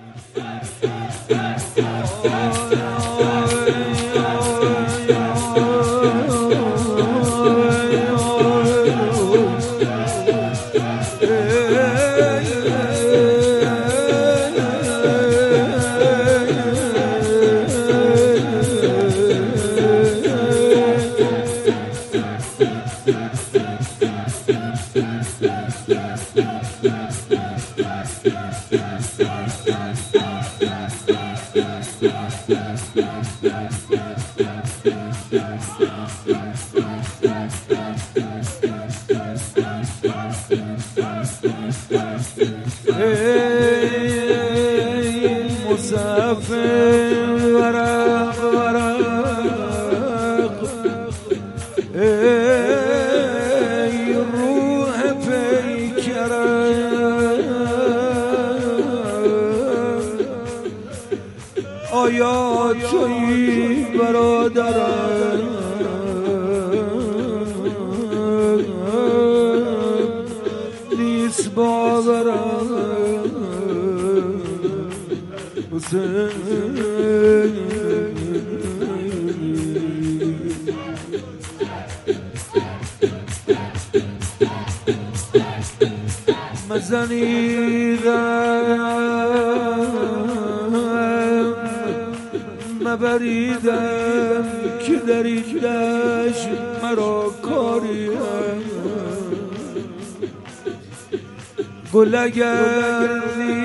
مسافر ورق ورق ای روح پیکرم آیا تویی برادرم نیست باورم مزنیدم مبریدم که در این دشت مرا کاریم گل اگر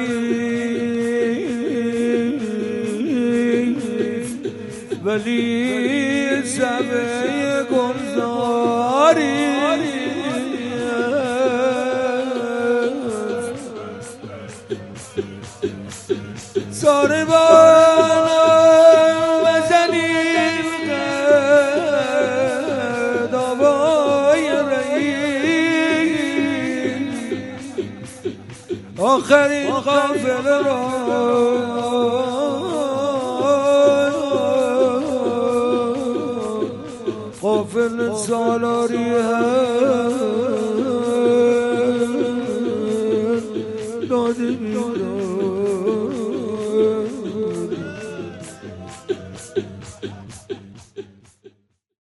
ولی سبه گمزاری ساربان وزنیم دعوای رئیس آخرین قافله را قافل سالاری داده میدم